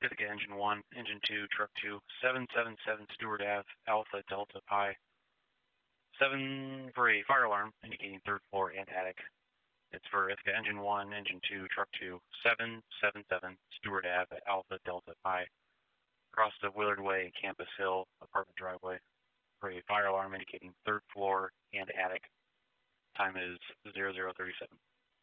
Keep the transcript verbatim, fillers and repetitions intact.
Ithaca Engine one, Engine two, Truck two, seven seven seven Stewart Ave, Alpha Delta Pi. seven for a fire alarm indicating third floor and attic. It's for Ithaca Engine one, Engine two, Truck two, seven seven seven Stewart Ave, Alpha Delta Pi. Across the Willard Way, Campus Hill, apartment driveway. For a fire alarm indicating third floor and attic. Time is zero zero thirty-seven.